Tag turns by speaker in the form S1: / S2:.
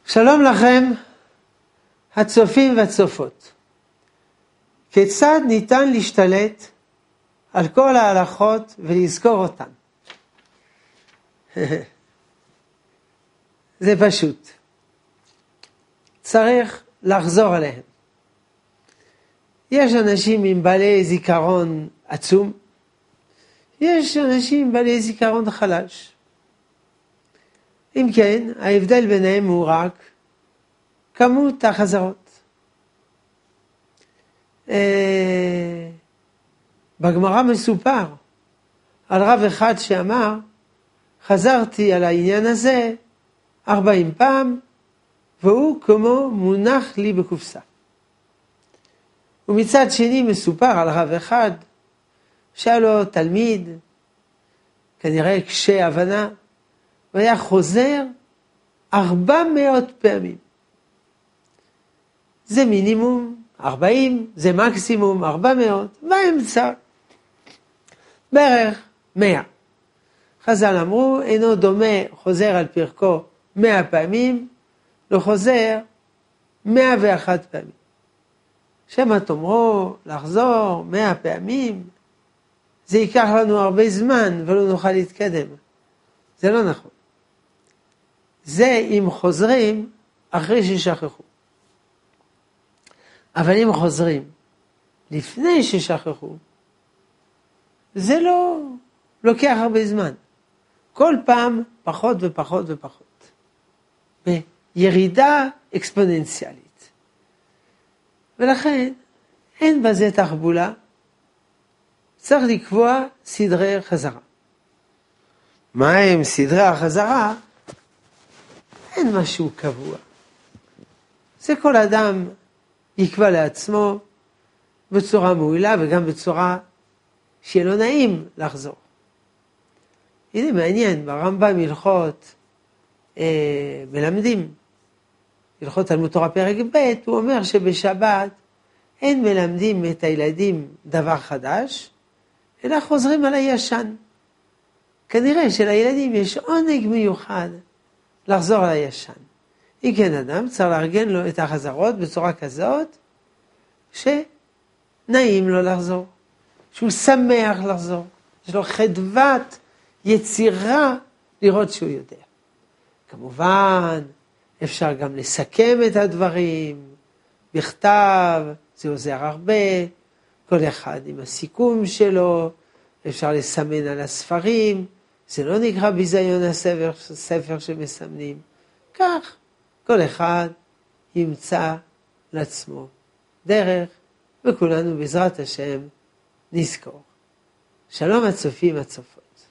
S1: שלום לכם, הצופים והצופות. כיצד ניתן להשתלט על כל ההלכות ולזכור אותן? זה פשוט. צריך לחזור עליהם. יש אנשים עם בעלי זיכרון עצום, יש אנשים עם בעלי זיכרון חלש. אם כן, ההבדל ביניהם הוא רק כמות החזרות. בגמרא מסופר על רב אחד שאמר, חזרתי על העניין הזה 40 פעם, והוא כמו מונח לי בקופסה. ומצד שני מסופר על רב אחד, שהיה לו תלמיד, כנראה קשה הבנה, והיה חוזר 400 פעמים. זה מינימום 40, זה מקסימום 400, באמצע בערך 100. חז"ל אמרו, אינו דומה חוזר על פרקו 100 פעמים, לא חוזר 101 פעמים. שמה תאמרו, לחזור 100 פעמים, זה ייקח לנו הרבה זמן ולא נוכל להתקדם. זה לא נכון. זה אם חוזרים אחרי ששכחו. אבל אם חוזרים לפני ששכחו, זה לא לוקח הרבה זמן. כל פעם פחות ופחות ופחות. בירידה אקספוננציאלית. ולכן אין בזה תחבולה. צריך לקבוע סדרי חזרה. מה הם סדרי החזרה? אין משהו קבוע. זה כל אדם יקבע לעצמו בצורה מועילה וגם בצורה שיהיה לו נעים לחזור. הנה מעניין, ברמב"ם הלכות מלמדים, הלכות תלמוד תורה פרק ב', הוא אומר שבשבת אין מלמדים את הילדים דבר חדש, אלא חוזרים על הישן. כנראה שלילדים יש עונג מיוחד לחזור על הישן. אם כן אדם צריך לארגן לו את החזרות בצורה כזאת שנעים לו לחזור, שהוא שמח לחזור, יש לו חדוות יצירה לראות שהוא יודע. כמובן אפשר גם לסכם את הדברים בכתב, זה עוזר הרבה, כל אחד עם הסיכום שלו, אפשר לסמן על הספרים, זה לא נקרא ביזיון הספר שמסמנים. כך, כל אחד ימצא לעצמו דרך, וכולנו בעזרת השם נזכור. שלום הצופים הצופות.